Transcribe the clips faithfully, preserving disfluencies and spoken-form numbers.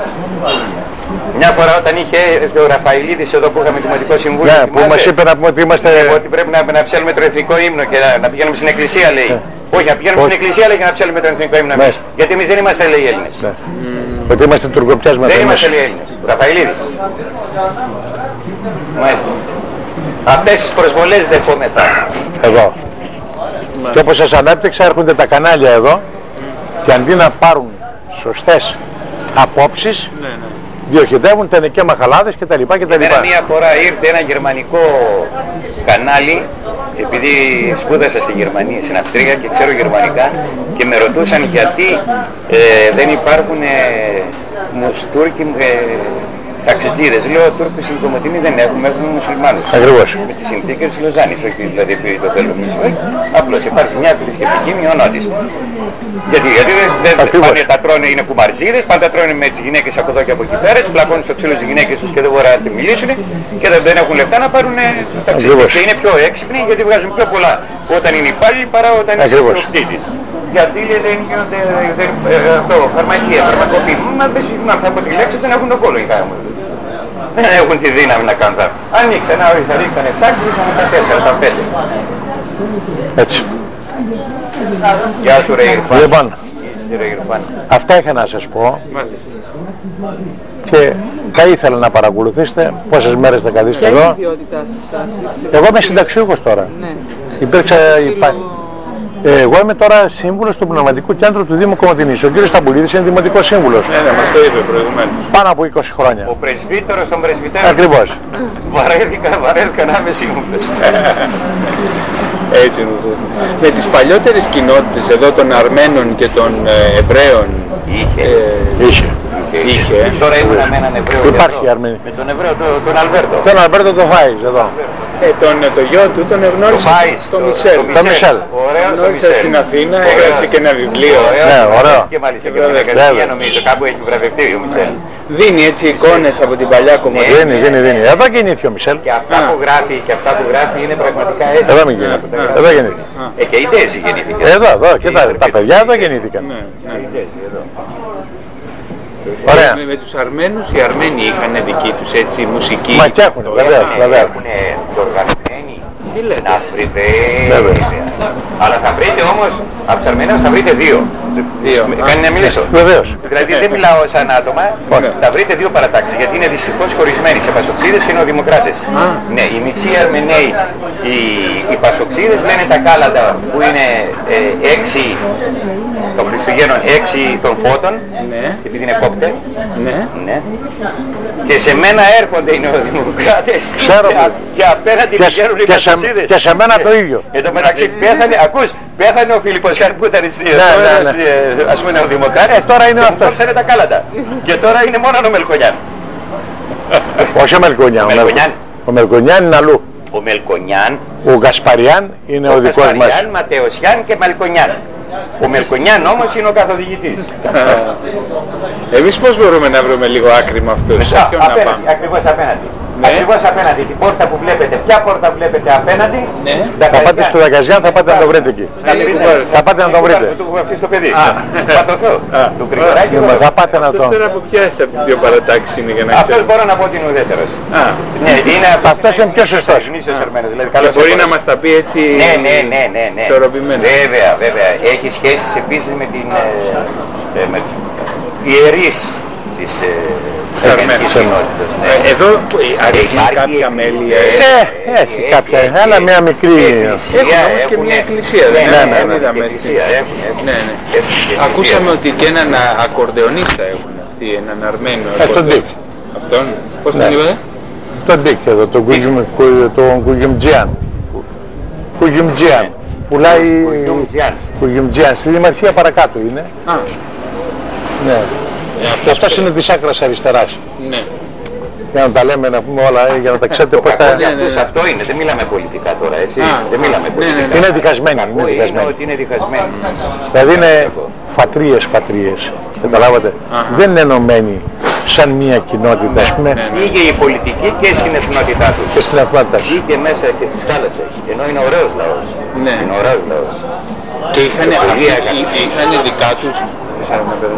Μια φορά όταν είχε έρθει ο Ραφαηλίδης εδώ που είχαμε Δημοτικό Συμβούλιο, ναι, που μας είπε να πούμε ότι είμαστε... Ναι, ότι πρέπει να, να ψέλουμε το εθνικό ύμνο και να, να πηγαίνουμε στην εκκλησία, λέει. Ναι. Όχι, να πηγαίνουμε στην εκκλησία, λέει, για να ψέλουμε το εθνικό ύμνο εμείς. Ναι. Γιατί εμείς δεν είμαστε, λέει, Έλληνες. Ναι. Mm. Ότι είμαστε τουρκοπιάσματα. Δεν είμαστε, λέει, Έλληνες. Ο Ραφαηλίδης. Μάλιστα. Αυτές τις προσβολές δεχόμεθα. Εδώ. Mm. Και όπως σας ανάπτυξα, έρχονται τα κανάλια εδώ και αντί να πάρουν σωστές απόψεις, ναι, ναι, διοχετεύουν τα νεκέ μαχαλάδες κτλ. Εμένα μία φορά ήρθε ένα γερμανικό κανάλι, επειδή σπούδασα στη Γερμανία, στην Αυστρία και ξέρω γερμανικά, και με ρωτούσαν γιατί ε, δεν υπάρχουν ε, Τούρκοι ε, ταξιτζίδες. Λέω, Τούρκους στην Κομωτινή δεν έχουμε, έχουμε μουσουλμάνους. Ακριβώς. Με τις συνθήκες της Λοζάνης, όχι δηλαδή επειδή το θέλουμε εμείς, όχι. Απλώς υπάρχει μια θρησκευτική μειονότηση. Γιατί, γιατί δεν, δεν πάνε τα τρώνε, είναι κουμαρτζίδες, πάντα τρώνε με τις γυναίκες από εδώ και από εκεί πέρα, μπλακώνουν στο ξύλο τις γυναίκες τους και δεν μπορούν να τη μιλήσουν και δεν, δεν έχουν λεφτά να πάρουν ταξίδια. Και είναι πιο έξυπνοι γιατί βγάζουν πιο πολλά όταν είναι υπάλληλοι παρά όταν είναι ιδιοκτήτης. Γιατί δεν γίνονται αυτό, φαρμακεία, φαρμακοποιοί. Μα δεν συγγνώμη, θα αποτυλέξετε δεν έχουν τον κόλλο οι χάρμοι. Δεν έχουν τη δύναμη να κάνουν αυτά. Ανοίξαν, θα ρίξαν εφτά και ρίξαν τα τέσσερα, τα πέντε. Έτσι. Γεια σου ρε Ιρφάν. Λοιπόν, Ιρφάν. αυτά είχα να σας πω. Μάλιστα. Και θα ήθελα να παρακολουθήσετε πόσες μέρες θα καθίσετε εδώ. Ποια είναι η ιδιότητά σας? Εγώ είμαι συνταξιούχος τώρα. Ναι. Υπήρξα... Υπά... Εγώ είμαι τώρα σύμβουλος του Πνευματικού Κέντρου του Δήμου Κομωτινής. Ο κύριος Σταμπουλίδης είναι δημοτικός σύμβουλος. Ναι, ναι, μας το είπε προηγουμένως. Πάνω από είκοσι χρόνια. Ο πρεσβύτερος των πρεσβυτέρων. Ακριβώς. Βαρέθηκα, βαρέθηκα να είμαι σύμβουλος. Έτσι είναι σωστά. Με τις παλιότερες κοινότητες εδώ των Αρμένων και των ε, Εβραίων είχε. Ε, είχε. είχε. είχε. Τώρα ήμουν με έναν Εβραίο. Υπάρχει Αρμένη. Με τον Εβραίο, τον, τον Αλβέρτο. Τον Αλβέρτο τον Φάιζ εδώ. Ε, τον, το γιο του τον εγνώρισα, το, το Μισελ. Το Μισελ. Ωραίος το Γνώρισα Μισελ. στην Αθήνα, έγραψε και ένα βιβλίο. Ναι, ωραίο. Και μάλιστα και την Ακαδημία νομίζω, κάπου έχει βραβευτεί ο Μισελ. Δίνει έτσι εικόνες από την παλιά Κομωτινή. Δίνει, δίνει, δίνει. Εδώ γεννήθηκε ο Μισελ. Και αυτά που γράφει, και αυτά που γράφει είναι πραγματικά έτσι. Εδώ μην γεννήθηκε. Εδώ γεννήθηκε. Ε, και η Ντέζη γεννήθηκε. Εδώ, εδώ. Και τα παιδιά εδώ γεννήθηκαν. Ωραία. Με, με τους Αρμένους, οι Αρμένοι είχαν δική τους έτσι μουσική. Μα και έχουν, βεβαίως, βεβαίως. Έχουν οργανωμένοι. Τι λέτε. Να βρείτε. Αλλά θα βρείτε όμως, από τους Αρμένους θα βρείτε δύο. Δύο. Κάνει να μιλήσω. Βεβαίως. Δηλαδή δεν μιλάω σαν άτομα, θα βρείτε δύο παρατάξεις, γιατί είναι δυστυχώς χωρισμένοι σε πασοξίδες και νεοδημοκράτες. Ναι, οι μισοί Αρμεναίοι, οι, οι πασοξίδες λένε τα κάλαντα που είναι ε, έξι των Χριστουγέννων, έξι των Φώτων, ναι, επειδή είναι κόπτε. Ναι. Ναι. Και σε μένα έρχονται οι νεοδημοκράτες και, και απέναντι πηγαίνουν οι πασοξίδες. Και σε μένα το ίδιο. Εν τω μεταξύ πέθανε, ακούς, πέθανε ο Φιλιπποσιάν που ήταν ας πούμε νεοδημοκράτες, τώρα είναι αυτός. Κόψανε τα κάλαντα. Και τώρα είναι μόνο ο Μελκονιάν. Όχι ο Μελκονιάν. Ο Μελκονιάν είναι αλλού. Ο Μελκονιάν. Ο Γκασπαριάν είναι ο, ο δικός μας. Ο Γκασπαριάν, Ματεωσιάν και Μελκονιάν. Ο Μελκονιάν όμως είναι ο καθοδηγητής. Εμείς πώς μπορούμε να βρούμε λίγο άκρη με αυτούς? Απέναντι, ακριβώς απέναντι. Ναι. Ακριβώς απέναντι, την πόρτα που βλέπετε, ποια πόρτα βλέπετε απέναντι. Ναι. Θα πάτε στο Δακαζιάν, θα πάτε να το βρείτε εκεί. Θα πάτε να το βρείτε. Του έχω αυτή στο παιδί. Πατωθώ. Του Γρηγοράκη. Θα πάτε να το... Αυτός τώρα από ποιες από τις δύο παρατάξεις είναι για να ξέρω? Αυτός μπορώ να πω ότι είναι ουδέτερος. Αυτός είναι πιο σωστός. Μπορεί να μας τα πει έτσι ισορροπημένα. Βέβαια, βέβαια. Έχει σχέσεις επίσης με την ιερής της αρμενικής κοινότητας. Εδώ αριθμεί κάποια μέλη. Έχει κάποια, αλλά μια μικρή... Έχουν όμως και μια εκκλησία, δεν είναι? Ακούσαμε ότι και έναν ακορντεονίστα έχουν αυτοί, έναν Αρμένο. Τον Ντίκ. Αυτόν, πώς τον είπατε? Τον Ντίκ εδώ, τον Κουγιουμτζιάν. Κουγιουμτζιάν. Πουλάει Κουγιουμτζιάν, στη Δημαρχία παρακάτω είναι. Ναι. Ε, αυτός είναι της άκρας αριστεράς. Ναι. Για να τα λέμε, να πούμε όλα, για να τα ξέρετε πώς θα... Ναι, ναι, ναι. Αυτό είναι, δεν μιλάμε πολιτικά τώρα, έτσι. Α, δεν μιλάμε πολιτικά. Ναι, ναι, ναι. Είναι διχασμένοι. Είναι, είναι ότι είναι διχασμένοι. Δηλαδή είναι φατρίες, φατρίες. Καταλάβατε. Δεν είναι ενωμένοι σαν μία κοινότητα, ας πούμε. Πήγε η πολιτική και στην εθνότητά τους. Και στην εθνότητά τους. Πήγε μέσα και τους χάλασε. Ενώ είναι ωραίος λαός. Ναι. Είναι ωραίος λαός. Και είχαν, είχαν δικά τους...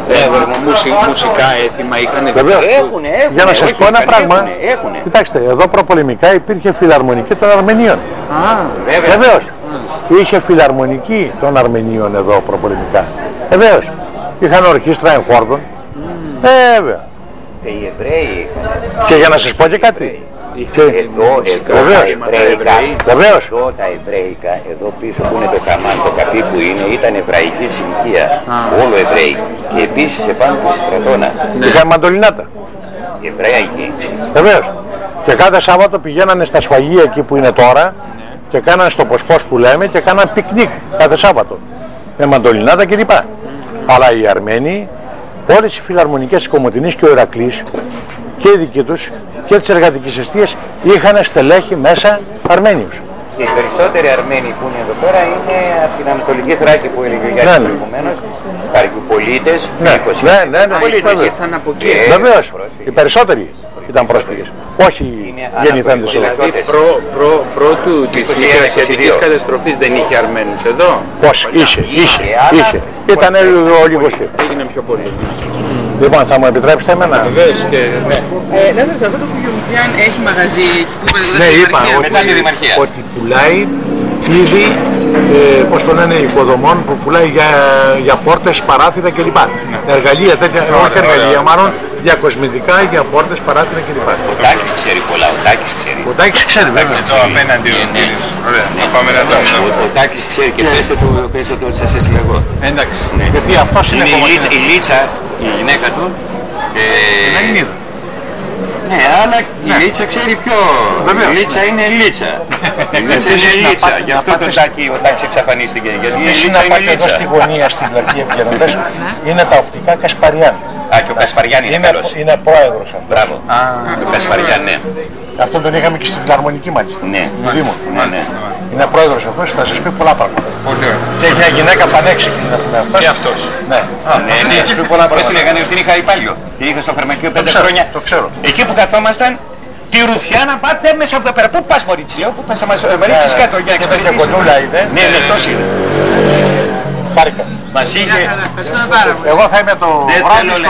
Μουσι, μουσικά έθιμα είχαν. Βεβαίως. Για να σας πω ένα πράγμα. Κοιτάξτε, εδώ προπολεμικά υπήρχε φιλαρμονική των Αρμενίων. Α, βεβαίως. Είχε φιλαρμονική των Αρμενίων εδώ προπολεμικά. Βεβαίως. Είχαν ορχήστρα εγχόρδων. Βέβαια. Και οι Εβραίοι. Και για να σας πω και κάτι. Και εδώ, εδώ βεβαίως. τα Εβραίικα, βεβαίως. εδώ τα Εβραίικα, εδώ πίσω που είναι το Χαμάν, το καπί που είναι, ήταν εβραϊκή συνοικία, όλο Εβραίοι. Και επίσης επάνω στη Στρατώνα. Ναι. Είχαν μαντολινάτα. Εβραίοι. Βεβαίως. Και κάθε Σάββατο πηγαίνανε στα σφαγεία εκεί που είναι τώρα, ναι, και κάνανε στο Ποσπός που λέμε και κάνανε πικνίκ κάθε Σάββατο. Με μαντολινάτα κλπ. Mm. Αλλά οι Αρμένοι, όλες οι φιλαρμονικές της Κομοτηνής και ο Ηρακλής και οι δικοί τους και τις εργατικές εστίες είχαν στελέχη μέσα Αρμένιους. Και οι περισσότεροι Αρμένοι που είναι εδώ πέρα είναι από την Ανατολική Θράκη που έλεγε ο Γιάννης προηγουμένως, Καρκιουπολίτες, ναι, ναι, ναι, ναι, πολίτες. Ήρθαν από εκεί. Βεβαίως, οι περισσότεροι ήταν πρόσφυγες, όχι γεννηθέντες εδώ. Δηλαδή προ, προ, πρώτου της μικρασιατικής καταστροφής δεν είχε Αρμένους εδώ. Πώς, είχε, είχε, είχε. Ήταν ο λίγος. Έγινε πιο πολύ. Λοιπόν, θα μου επιτρέψετε εμένα. Βεβαίως και ναι. Δεύτερος, αυτό το Κουγιομικιάν έχει μαγαζί εκεί που είπατε. Ναι, είπα μετά τη Δημαρχία. Ότι πουλάει ήδη, ε, πώς το λένε, οικοδομών που πουλάει για, για πόρτες, παράθυρα κλπ. Ναι. Εργαλεία, τέτοια, όχι εργαλεία, μάλλον διακοσμητικά για πόρτες, παράθυρα κλπ. Ο Τάκης ξέρει πολλά, ο Τάκης ξέρει. Ο Τάκης ξέρει, βέβαια. Το απέναντι ο κύριος. Ωραία, πάμε να δούμε. Ο Τάκης ξέρει και πέστε του, πέστε του ότι σας έστειλε εγώ. Εντάξει. Γιατί αυτός είναι η Λίτσα, η γυναίκα του. Δεν είδα. Ναι, αλλά η Λίτσα ξέρει πιο... Η Λίτσα είναι Λίτσα. Η Λίτσα είναι Λίτσα. Γι' αυτό το Τάκη, ο Τάκης εξαφανίστηκε. Γιατί η Λίτσα είναι Λίτσα. Εδώ στη γωνία στην πλατή επικοινωνίας είναι τα οπτικά Κασπαριάν. Α, και ο Κασπαριάν είναι καλός. Είναι πρόεδρος αυτός. Μπράβο. Ο Κασπαριάν, ναι. Αυτόν τον είχαμε και στην Φιλαρμονική μάλιστα. Ναι, ναι, ναι. Είναι πρόεδρος αυτός και θα σας πει πολλά πράγματα. Πολύ ωραία. Και έχει μια γυναίκα πανέξυπνη να πούμε αυτά. Και αυτός. Ναι. Ναι, ναι. Πώς λέγανε ότι είχα υπάλληλο. Και είχα στο φαρμακείο πέντε χρόνια. Το ξέρω. Εκεί που καθόμασταν, τη Ρουφιά να πάτε μέσα από εδώ πέρα. Πού πας Μωρίτσι, λέω, πού πας να μας ρίξεις κάτω για εξυπηρετήσεις. Και κοντούλα είναι. Ναι, λεπτός είναι. Χάρηκα. Μας είχε... Εγώ θα είμαι το βράδυ.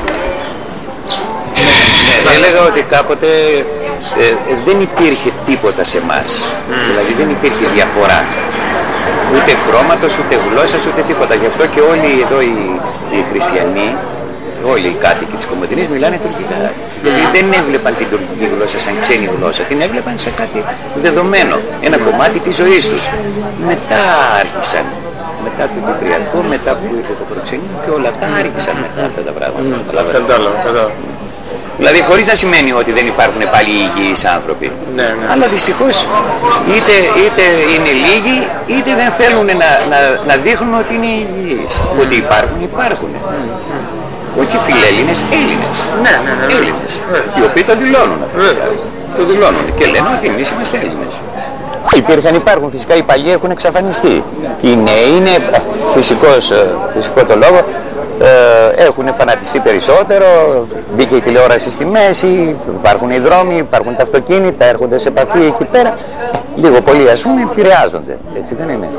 Έλεγα ότι κάποτε ε, δεν υπήρχε τίποτα σε εμάς. Mm. Δηλαδή δεν υπήρχε διαφορά. Ούτε χρώματος, ούτε γλώσσας, ούτε τίποτα. Γι' αυτό και όλοι εδώ οι, οι χριστιανοί, όλοι οι κάτοικοι της Κομοτηνής μιλάνε τουρκικά. Mm. Γιατί δεν έβλεπαν την τουρκική γλώσσα σαν ξένη γλώσσα. Την έβλεπαν σαν κάτι δεδομένο. Ένα κομμάτι της ζωής τους. Μετά άρχισαν. Μετά το Κυπριακό, μετά που ήρθε το προξενείο και όλα αυτά άρχισαν μετά αυτά τα πράγματα. Κατάλαβα. Δηλαδή χωρίς να σημαίνει ότι δεν υπάρχουν πάλι υγιείς άνθρωποι. Ναι, ναι. Αλλά δυστυχώς είτε, είτε είναι λίγοι είτε δεν θέλουν να, να, να δείχνουν ότι είναι υγιείς. Mm. Ότι υπάρχουν, υπάρχουν. Mm. Mm. Όχι φιλέλληνες, Έλληνες. Ναι, ναι, ναι, Έλληνες. Ναι. Οι οποίοι το δηλώνουν αυτό. Ναι. Το δηλώνουν και λένε ότι εμείς είμαστε Έλληνες. Υπήρχαν, υπάρχουν φυσικά, οι παλιοί έχουν εξαφανιστεί. Οι νέοι είναι φυσικός, φυσικό το λόγο. Ε, έχουν φανατιστεί περισσότερο, μπήκε η τηλεόραση στη μέση, υπάρχουν οι δρόμοι, υπάρχουν τα αυτοκίνητα, έρχονται σε επαφή εκεί πέρα, λίγο πολύ ας πούμε επηρεάζονται, έτσι δεν είναι?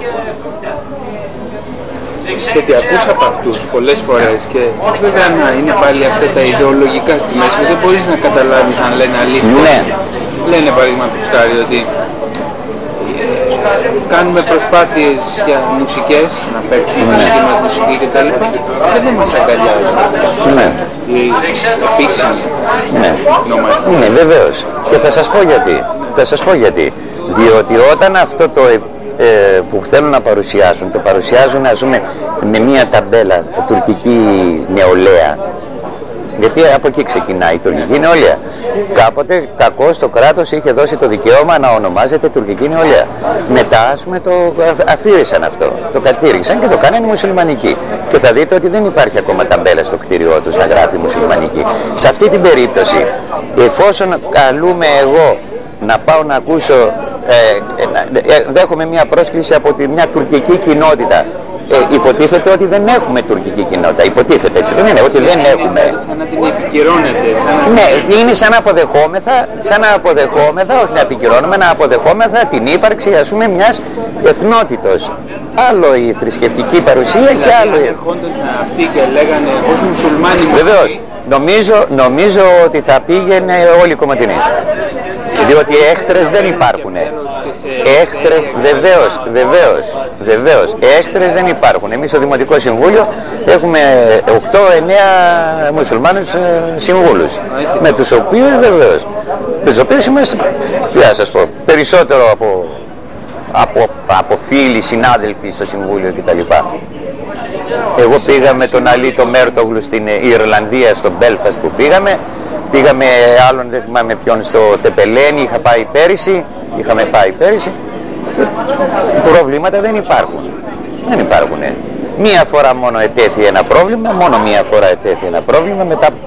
Γιατί ακούσα από αυτούς πολλές φορές και βέβαια να είναι πάλι αυτά τα ιδεολογικά στη μέση που δεν μπορείς να καταλάβεις αν λένε αλήθεια. Ναι. Λένε παραδείγματος χάρη ότι κάνουμε προσπάθειες για μουσικές, να παίξουμε μουσική μας μουσική και τα λοιπά, και δεν μας αγκαλιάζει. Ναι. Η επίσημη ναι. νομική. Ναι, βεβαίως. Και θα σας πω γιατί. Θα σας πω γιατί. Διότι όταν αυτό το ε, που θέλουν να παρουσιάσουν, το παρουσιάζουν ας πούμε με μια ταμπέλα τουρκική νεολαία. Γιατί από εκεί ξεκινάει η τουρκική νεολαία. Κάποτε κακώς το κράτος είχε δώσει το δικαίωμα να ονομάζεται τουρκική νεολαία. Μετά ας πούμε το αφήρησαν αυτό, το κατήργησαν και το κάνανε μουσουλμανική. Και θα δείτε ότι δεν υπάρχει ακόμα ταμπέλα στο κτίριό τους να γράφει μουσουλμανική. Σε αυτή την περίπτωση, εφόσον καλούμε εγώ να πάω να ακούσω, ε, ε, δέχομαι μια πρόσκληση από τη, μια τουρκική κοινότητα. Ε, υποτίθεται ότι δεν έχουμε τουρκική κοινότητα. Υποτίθεται, έτσι δεν είναι? Ότι δεν έχουμε. Σαν να την επικυρώνεται. Σαν να... Ναι, είναι σαν να αποδεχόμεθα, σαν να αποδεχόμεθα, όχι να επικυρώνουμε, να αποδεχόμεθα την ύπαρξη ας πούμε μιας εθνότητος. άλλο η θρησκευτική παρουσία δηλαδή, και άλλο... Δηλαδή ερχόνταν αυτοί και λέγανε ως μουσουλμάνοι... Βεβαίως. Νομίζω, νομίζω ότι θα πήγαινε όλη η Κομματινή. Διότι έχθρες δεν υπάρχουν. Έχθρες, βεβαίως, βεβαίως, βεβαίως. Έχθρες δεν υπάρχουν. Εμείς στο Δημοτικό Συμβούλιο έχουμε οκτώ εννέα μουσουλμάνους συμβούλους. Με τους οποίους βεβαίως, με τους οποίους είμαστε, τι να σας πω, περισσότερο από, από, από φίλοι, συνάδελφοι στο Συμβούλιο κτλ. Εγώ πήγα με τον Αλίτο Μέρτογλου στην Ιρλανδία, στο Μπέλφαστ που πήγαμε. Πήγαμε άλλον, δεν θυμάμαι ποιον, στο Τεπελένι, είχα πάει πέρυσι, είχαμε πάει πέρυσι. Προβλήματα δεν υπάρχουν. Δεν υπάρχουν. Μία φορά μόνο ετέθη ένα πρόβλημα, μόνο μία φορά ετέθη ένα πρόβλημα, μετά